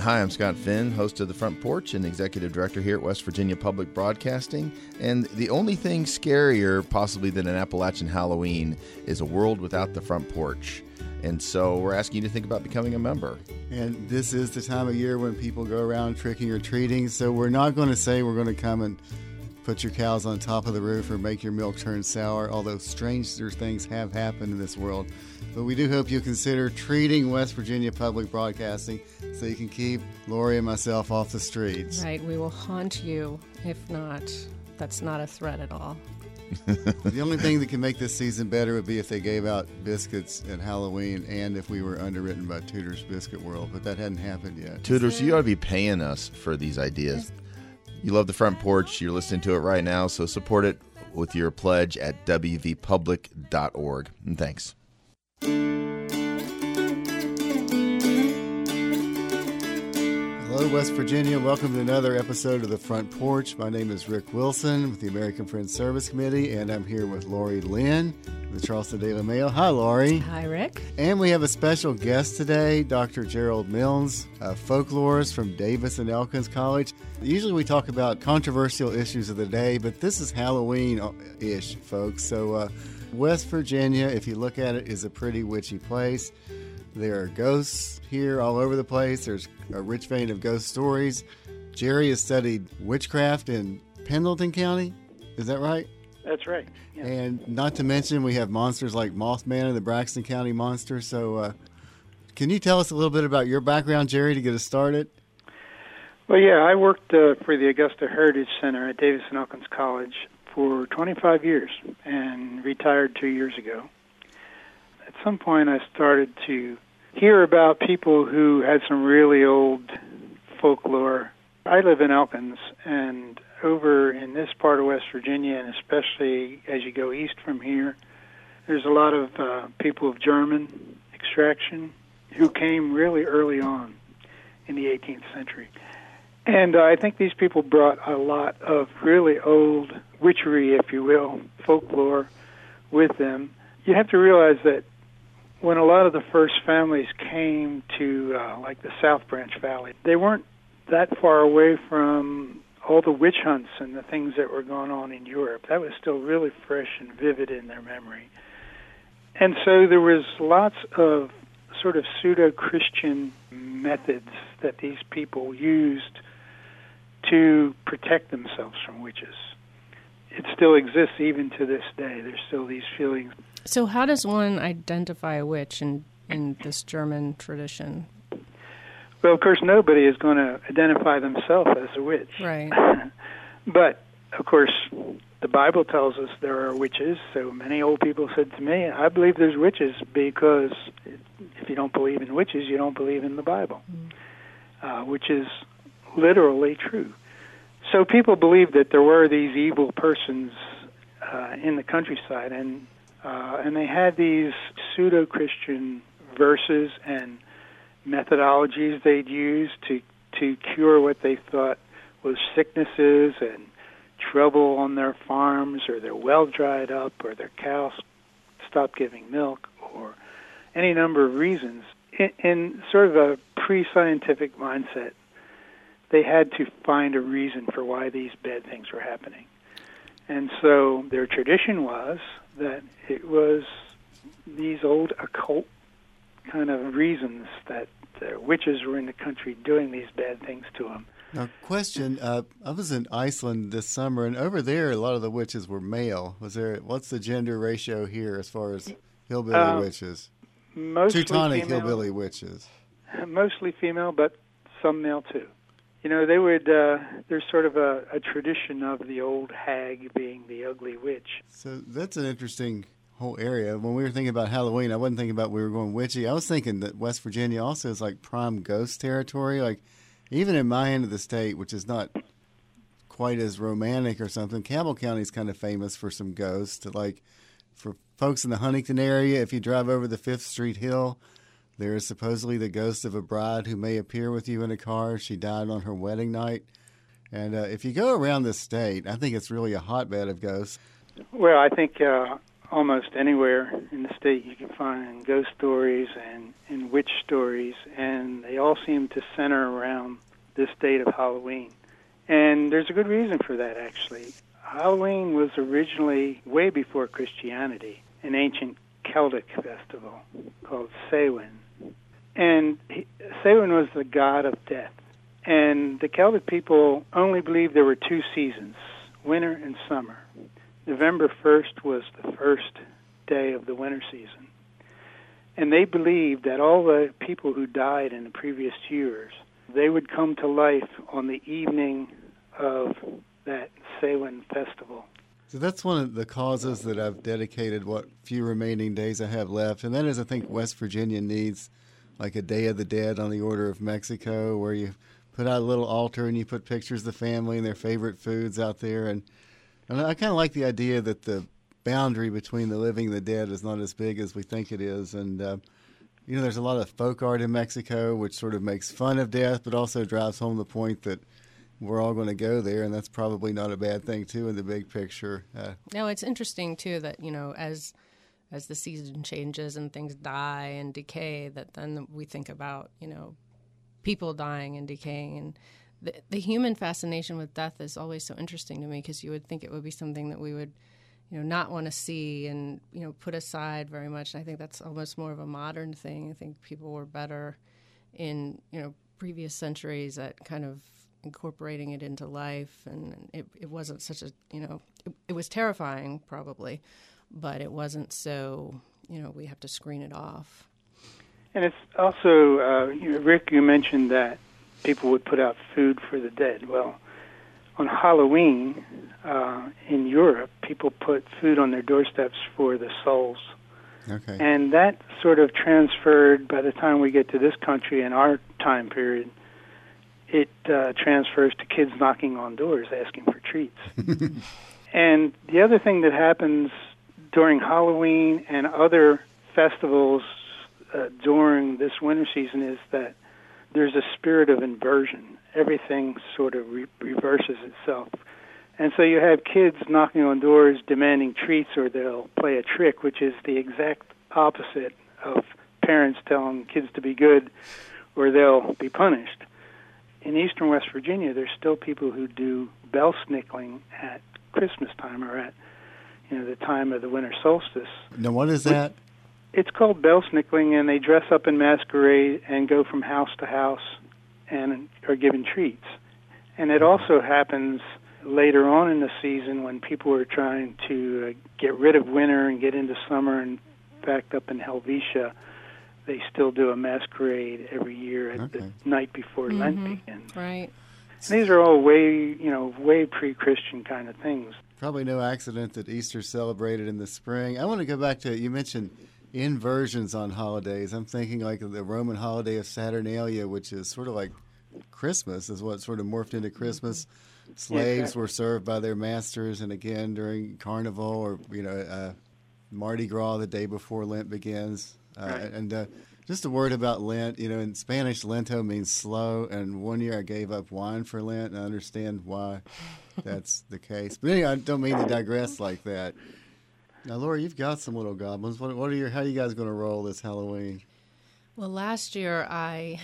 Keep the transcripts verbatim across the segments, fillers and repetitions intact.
Hi, I'm Scott Finn, host of The Front Porch and executive director here at West Virginia Public Broadcasting. And the only thing scarier, possibly, than an Appalachian Halloween is a world without the front porch. And so we're asking you to think about becoming a member. And this is the time of year when people go around tricking or treating. So we're not going to say we're going to come and put your cows on top of the roof or make your milk turn sour, although stranger things have happened in this world. But we do hope you consider treating West Virginia Public Broadcasting so you can keep Lori and myself off the streets. Right, we will haunt you. If not, that's not a threat at all. The only thing that can make this season better would be if they gave out biscuits at Halloween and if we were underwritten by Tudor's Biscuit World, but that hadn't happened yet. Tudors, you ought to be paying us for these ideas. You love the front porch. You're listening to it right now, so support it with your pledge at w v public dot org. And thanks. Hello, West Virginia. Welcome to another episode of The Front Porch. My name is Rick Wilson with the American Friends Service Committee, and I'm here with Lori Lynn with the Charleston Daily Mail. Hi, Lori. Hi, Rick. And we have a special guest today, Doctor Gerald Milnes, a folklorist from Davis and Elkins College. Usually we talk about controversial issues of the day, but this is Halloween-ish, folks. So uh, West Virginia, if you look at it, is a pretty witchy place. There are ghosts here all over the place. There's a rich vein of ghost stories. Jerry has studied witchcraft in Pendleton County. Is that right? That's right. Yeah. And not to mention, we have monsters like Mothman and the Braxton County Monster. So uh, can you tell us a little bit about your background, Jerry, to get us started? Well, yeah, I worked uh, for the Augusta Heritage Center at Davis and Elkins College for twenty-five years and retired two years ago. At some point, I started to hear about people who had some really old folklore. I live in Elkins, and over in this part of West Virginia, and especially as you go east from here, there's a lot of uh, people of German extraction who came really early on in the eighteenth century. And uh, I think these people brought a lot of really old witchery, if you will, folklore with them. You have to realize that when a lot of the first families came to, uh, like, the South Branch Valley, they weren't that far away from all the witch hunts and the things that were going on in Europe. That was still really fresh and vivid in their memory. And so there was lots of sort of pseudo-Christian methods that these people used to protect themselves from witches. It still exists even to this day. There's still these feelings. So how does one identify a witch in, in this German tradition? Well, of course, nobody is going to identify themselves as a witch. Right. But, of course, the Bible tells us there are witches. So many old people said to me, I believe there's witches because if you don't believe in witches, you don't believe in the Bible, mm. uh, which is literally true. So people believed that there were these evil persons uh, in the countryside, and uh, and they had these pseudo-Christian verses and methodologies they'd use to to cure what they thought was sicknesses and trouble on their farms, or their well dried up, or their cows stopped giving milk, or any number of reasons. In, in sort of a pre-scientific mindset, they had to find a reason for why these bad things were happening. And so their tradition was that it was these old occult kind of reasons that the witches were in the country doing these bad things to them. Now, question, uh, I was in Iceland this summer, and over there a lot of the witches were male. Was there? What's the gender ratio here as far as hillbilly uh, witches? Mostly Teutonic female, hillbilly witches. Mostly female, but some male too. You know, they would, uh, there's sort of a, a tradition of the old hag being the ugly witch. So that's an interesting whole area. When we were thinking about Halloween, I wasn't thinking about we were going witchy. I was thinking that West Virginia also is like prime ghost territory. Like, even in my end of the state, which is not quite as romantic or something, Cabell County is kind of famous for some ghosts. Like, for folks in the Huntington area, if you drive over the Fifth Street Hill, there is supposedly the ghost of a bride who may appear with you in a car. She died on her wedding night. And uh, if you go around the state, I think it's really a hotbed of ghosts. Well, I think uh, almost anywhere in the state you can find ghost stories and, and witch stories, and they all seem to center around this date of Halloween. And there's a good reason for that, actually. Halloween was originally, way before Christianity, an ancient Celtic festival called Samhain. And he, Samhain was the god of death. And the Celtic people only believed there were two seasons, winter and summer. November first was the first day of the winter season. And they believed that all the people who died in the previous years, they would come to life on the evening of that Samhain festival. So that's one of the causes that I've dedicated what few remaining days I have left, and that is I think West Virginia needs like a Day of the Dead on the order of Mexico, where you put out a little altar and you put pictures of the family and their favorite foods out there. And, and I kind of like the idea that the boundary between the living and the dead is not as big as we think it is. And, uh, you know, there's a lot of folk art in Mexico which sort of makes fun of death, but also drives home the point that we're all going to go there, and that's probably not a bad thing, too, in the big picture. Uh, no, it's interesting, too, that, you know, as as the season changes and things die and decay, that then we think about, you know, people dying and decaying. And the, the human fascination with death is always so interesting to me, because you would think it would be something that we would, you know, not want to see and, you know, put aside very much. And I think that's almost more of a modern thing. I think people were better in, you know, previous centuries at kind of incorporating it into life, and it, it wasn't such a, you know, it, it was terrifying probably, but it wasn't so, you know, we have to screen it off. And it's also, uh, you know, Rick, you mentioned that people would put out food for the dead. Well, on Halloween uh, in Europe, people put food on their doorsteps for the souls. okay. And that sort of transferred, by the time we get to this country in our time period, it uh, transfers to kids knocking on doors asking for treats. And the other thing that happens during Halloween and other festivals uh, during this winter season is that there's a spirit of inversion. Everything sort of re- reverses itself. And so you have kids knocking on doors demanding treats, or they'll play a trick, which is the exact opposite of parents telling kids to be good or they'll be punished. In eastern West Virginia, there's still people who do bell snickling at Christmas time, or at, you know, the time of the winter solstice. Now, what is that? It's called bell snickling, and they dress up in masquerade and go from house to house and are given treats. And it also happens later on in the season when people are trying to uh, get rid of winter and get into summer. In fact, up in Helvetia, they still do a masquerade every year at Okay. the night before Mm-hmm. Lent begins. Right. And these are all way, you know, way pre-Christian kind of things. Probably no accident that Easter's celebrated in the spring. I want to go back to, you mentioned inversions on holidays. I'm thinking like of the Roman holiday of Saturnalia, which is sort of like Christmas, is what sort of morphed into Christmas. Slaves exactly. were served by their masters, and again during Carnival or, you know, uh, Mardi Gras the day before Lent begins. Uh, Right. And uh, just a word about Lent. You know, in Spanish, Lento means slow, and one year I gave up wine for Lent, and I understand why that's the case. But anyway, I don't mean to digress like that. Now, Laura, you've got some little goblins. What, what are your? How are you guys going to roll this Halloween? Well, last year I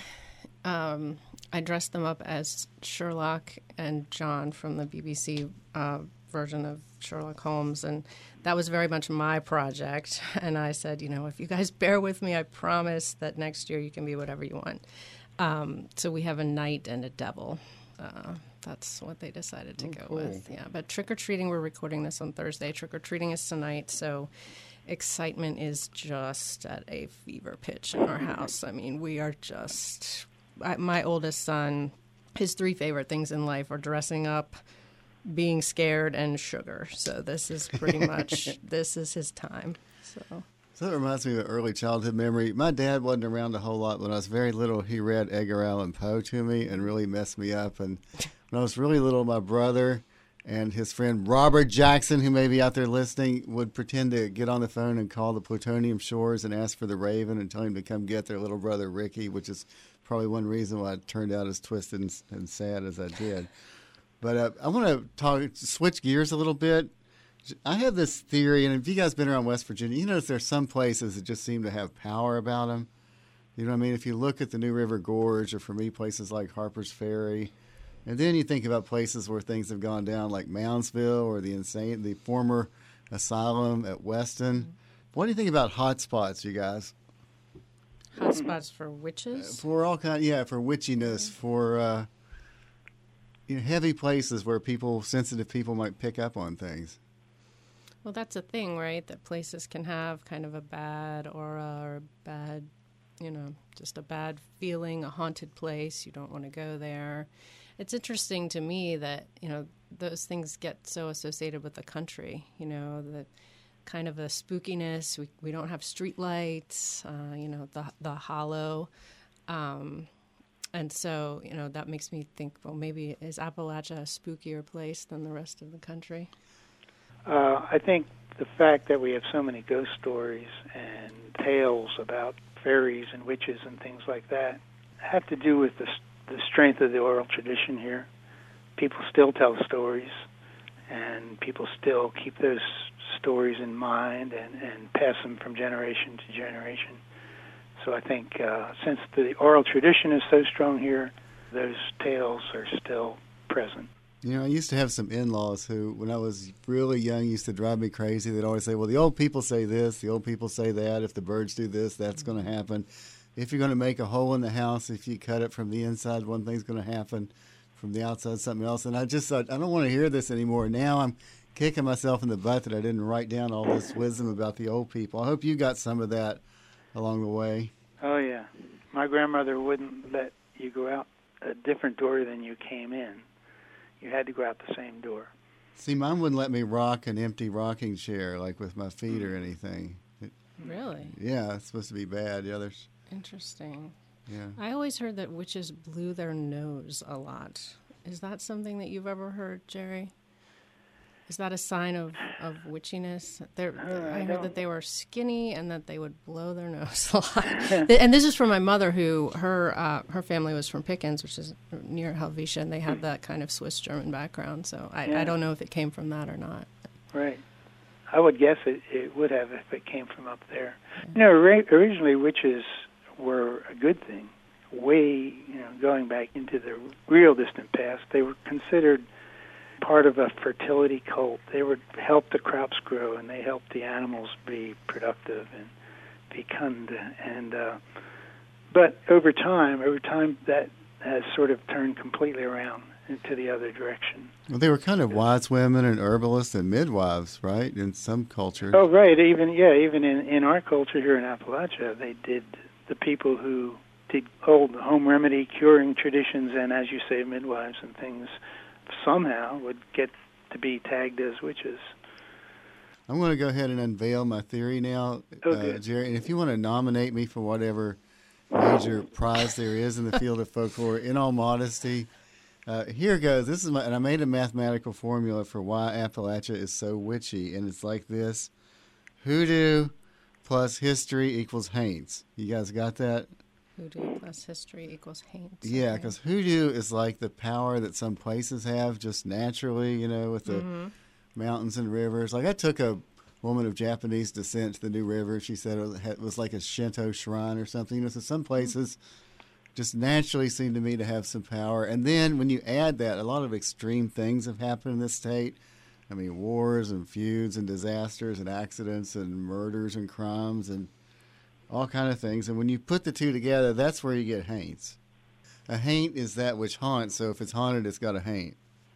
um, I dressed them up as Sherlock and John from the B B C uh, version of Sherlock Holmes, and that was very much my project. And I said, you know, if you guys bear with me, I promise that next year you can be whatever you want. Um, so we have a knight and a devil. Uh, that's what they decided to Oh, go cool. with. Yeah, but trick-or-treating, we're recording this on Thursday. Trick-or-treating is tonight, so excitement is just at a fever pitch in our house. I mean, we are just... I, my oldest son, his three favorite things in life are dressing up, being scared, and sugar. So this is pretty much... this is his time. So... So that reminds me of an early childhood memory. My dad wasn't around a whole lot when I was very little. He read Edgar Allan Poe to me and really messed me up. And when I was really little, my brother and his friend Robert Jackson, who may be out there listening, would pretend to get on the phone and call the Plutonium Shores and ask for the Raven and tell him to come get their little brother Ricky, which is probably one reason why it turned out as twisted and, and sad as I did. But uh, I want to talk, switch gears a little bit. I have this theory, and if you guys been around West Virginia, you notice there's some places that just seem to have power about them. You know what I mean? If you look at the New River Gorge, or for me, places like Harper's Ferry, and then you think about places where things have gone down, like Moundsville or the insane, the former asylum at Weston. What do you think about hotspots, you guys? Hotspots for witches? For all kind, yeah, for witchiness, for uh, you know, heavy places where people, sensitive people, might pick up on things. Well, that's a thing, right? That places can have kind of a bad aura or a bad, you know, just a bad feeling, a haunted place. You don't want to go there. It's interesting to me that, you know, those things get so associated with the country, you know, the kind of a spookiness. We we don't have street lights, uh, you know, the the hollow. Um, and so, you know, that makes me think, well, maybe is Appalachia a spookier place than the rest of the country? Uh, I think the fact that we have so many ghost stories and tales about fairies and witches and things like that have to do with the, the strength of the oral tradition here. People still tell stories, and people still keep those stories in mind and, and pass them from generation to generation. So I think uh, since the oral tradition is so strong here, those tales are still present. You know, I used to have some in-laws who, when I was really young, used to drive me crazy. They'd always say, well, the old people say this, the old people say that. If the birds do this, that's going to happen. If you're going to make a hole in the house, if you cut it from the inside, one thing's going to happen. From the outside, something else. And I just thought, I don't want to hear this anymore. Now I'm kicking myself in the butt that I didn't write down all this wisdom about the old people. I hope you got some of that along the way. Oh, yeah. My grandmother wouldn't let you go out a different door than you came in. You had to go out the same door. See, mine wouldn't let me rock an empty rocking chair, like with my feet or anything. It, Really? yeah, it's supposed to be bad. The others. Interesting. Yeah. I always heard that witches blew their nose a lot. Is that something that you've ever heard, Jerry? Is that a sign of, of witchiness? They're, Uh, I I heard don't- that they were skinny and that they would blow their nose a lot. And this is from my mother, who her uh, her family was from Pickens, which is near Helvetia, and they had that kind of Swiss German background. So I, Yeah. I don't know if it came from that or not. Right. I would guess it, it would have if it came from up there. You know, ori- originally witches were a good thing. Way, you know, going back into the real distant past, they were considered part of a fertility cult. They would help the crops grow, and they helped the animals be productive and fecund. And uh, but over time, over time, that has sort of turned completely around into the other direction. Well, they were kind of wise women and herbalists and midwives, right? In some cultures. Oh, right. Even yeah, even in, in our culture here in Appalachia, they did the people who did old home remedy curing traditions, and as you say, midwives and things, somehow would get to be tagged as witches. I'm going to go ahead and unveil my theory now, Oh, uh, good. Jerry. And if you want to nominate me for whatever major prize there is in the field of folklore, in all modesty, uh, here goes. This is my, and I made a mathematical formula for why Appalachia is so witchy, and it's like this: hoodoo plus history equals haints. You guys got that? Hoodoo plus history equals haints. Yeah, Okay. because hoodoo is like the power that some places have just naturally, you know, with the Mm-hmm. mountains and rivers. Like I took a woman of Japanese descent to the New River. She said it had- was like a Shinto shrine or something. You know, so some places just naturally seem to me to have some power. And then when you add that, a lot of extreme things have happened in this state. I mean, wars and feuds and disasters and accidents and murders and crimes and all kind of things. And when you put the two together, that's where you get haints. A haint is that which haunts. So if it's haunted, it's got a haint.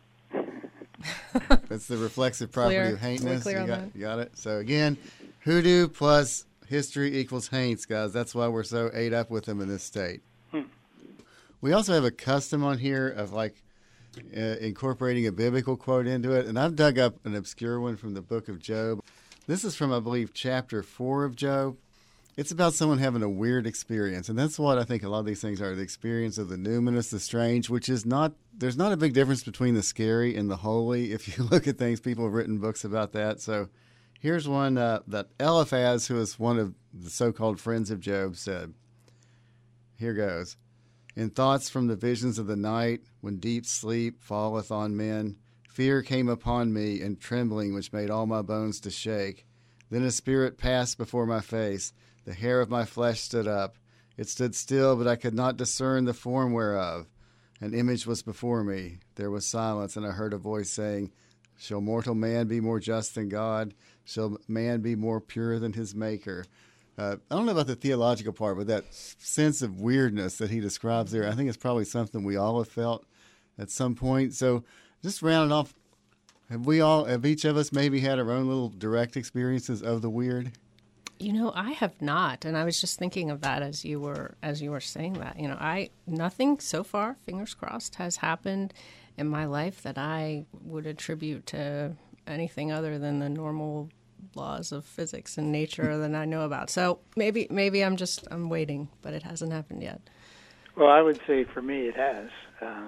That's the reflexive property Clear. of haintness. We're clear you, on got, that. you got it? So again, hoodoo plus history equals haints, guys. That's why we're so ate up with them in this state. Hmm. We also have a custom on here of like uh, incorporating a biblical quote into it. And I've dug up an obscure one from the book of Job. This is from, I believe, chapter four of Job. It's about someone having a weird experience. And that's what I think a lot of these things are, the experience of the numinous, the strange, which is not, there's not a big difference between the scary and the holy. If you look at things, people have written books about that. So here's one uh, that Eliphaz, who is one of the so-called friends of Job, said. Here goes. In thoughts from the visions of the night, when deep sleep falleth on men, Fear came upon me, and trembling which made all my bones to shake. Then a spirit passed before my face. The hair of my flesh stood up. It stood still, but I could not discern the form whereof. An image was before me. There was silence, and I heard a voice saying, Shall mortal man be more just than God? Shall man be more pure than his Maker? Uh, I don't know about the theological part, but that sense of weirdness that he describes there, I think it's probably something we all have felt at some point. So just rounding off, have we all, have each of us maybe had our own little direct experiences of the weird? You know, I have not, and I was just thinking of that as you were as you were saying that. You know, I nothing so far, fingers crossed, has happened in my life that I would attribute to anything other than the normal laws of physics and nature that I know about. So maybe maybe I'm just I'm waiting, but it hasn't happened yet. Well, I would say for me it has. Uh,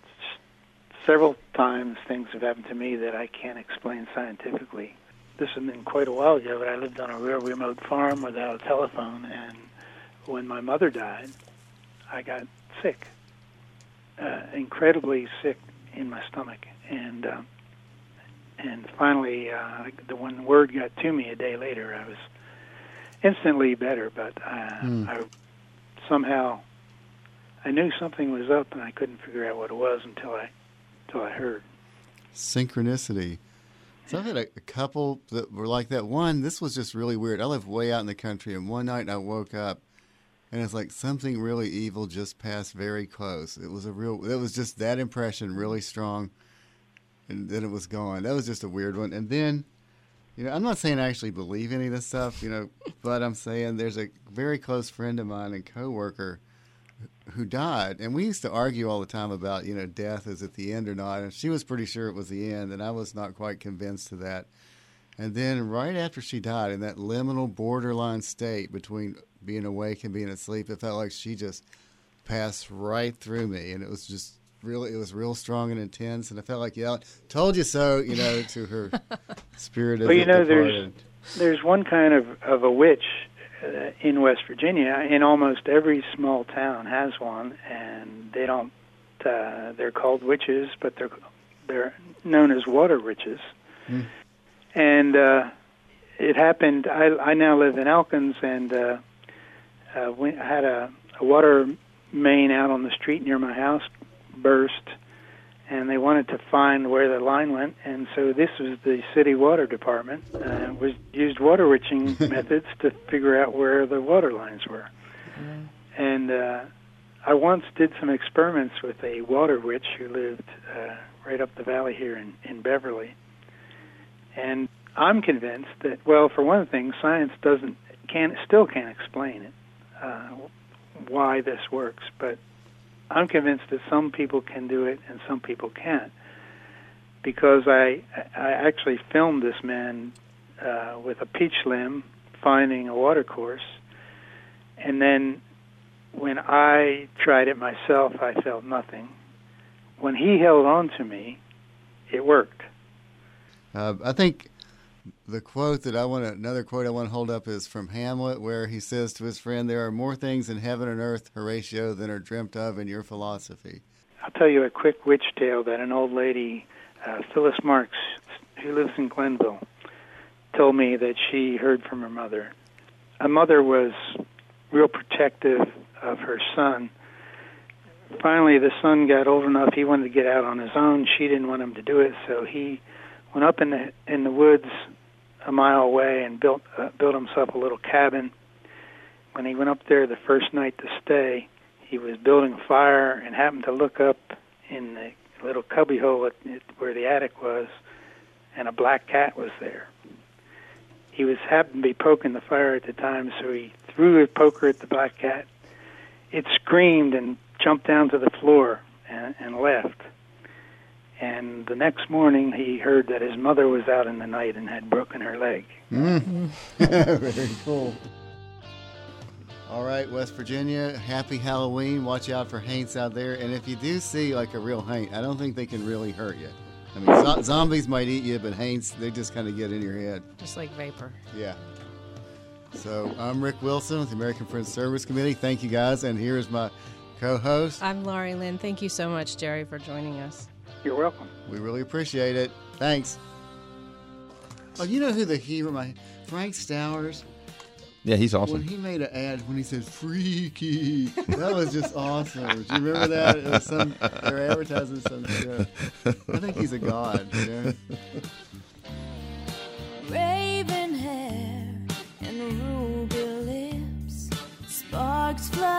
several times things have happened to me that I can't explain scientifically. This has been quite a while ago, but I lived on a real remote farm without a telephone, and when my mother died, I got sick, uh, incredibly sick in my stomach, and uh, and finally, uh, the when word got to me a day later, I was instantly better, but uh, mm. I somehow I knew something was up, and I couldn't figure out what it was until I until I heard. Synchronicity. So I've had a, a couple that were like that. One, this was just really weird. I live way out in the country, and one night I woke up, and it's like something really evil just passed very close. It was a real, it was just that impression really strong, and then it was gone. That was just a weird one. And then, you know, I'm not saying I actually believe any of this stuff, you know, but I'm saying there's a very close friend of mine and coworker who died, and we used to argue all the time about, you know, death, is at the end or not, and she was pretty sure it was the end, and I was not quite convinced of that. And then right after she died, in that liminal borderline state between being awake and being asleep, it felt like she just passed right through me, and it was just really, it was real strong and intense, and I felt like, yeah, told you so, you know, to her spirit as well, you it know, departed. there's, there's one kind of, of a witch Uh, in West Virginia, in almost every small town has one, and they don't. Uh, they're called witches, but they're they're known as water witches. Mm. And uh, it happened. I, I now live in Elkins, and uh, uh, we I had a, a water main out on the street near my house burst, and they wanted to find where the line went, and so this was the city water department, uh, was used water witching methods to figure out where the water lines were. Mm. And uh, I once did some experiments with a water witch who lived uh, right up the valley here in, in Beverly, and I'm convinced that, well, for one thing, science doesn't, can still can't explain it, uh, why this works, but I'm convinced that some people can do it and some people can't, because I I actually filmed this man uh, with a peach limb finding a water course, and then when I tried it myself, I felt nothing. When he held on to me, it worked. Uh, I think the quote that I want to, another quote I want to hold up is from Hamlet, where he says to his friend, "There are more things in heaven and earth, Horatio, than are dreamt of in your philosophy." I'll tell you a quick witch tale that an old lady, uh, Phyllis Marks, who lives in Glenville, told me that she heard from her mother. A mother was real protective of her son. Finally, the son got old enough, he wanted to get out on his own. She didn't want him to do it, so he went up in the in the woods a mile away and built uh, built himself a little cabin. When he went up there the first night to stay, he was building a fire and happened to look up in the little cubbyhole at, at where the attic was, and a black cat was there. He was happened to be poking the fire at the time, so he threw a poker at the black cat. It screamed and jumped down to the floor and, and left. And the next morning, he heard that his mother was out in the night and had broken her leg. Mm. Very cool. All right, West Virginia, happy Halloween. Watch out for haints out there. And if you do see like a real haint, I don't think they can really hurt you. I mean, zo- zombies might eat you, but haints, they just kind of get in your head. Just like vapor. Yeah. So I'm Rick Wilson with the American Friends Service Committee. Thank you, guys. And here's my co-host. I'm Laurie Lynn. Thank you so much, Jerry, for joining us. You're welcome. We really appreciate it. Thanks. Oh, you know who the hero, my Frank Stowers? Yeah, he's awesome. When he made an ad when he said "freaky," that was just awesome. Do you remember that? It was some they were advertising some show. I think he's a god. You know? Raven hair and ruby lips, sparks fly.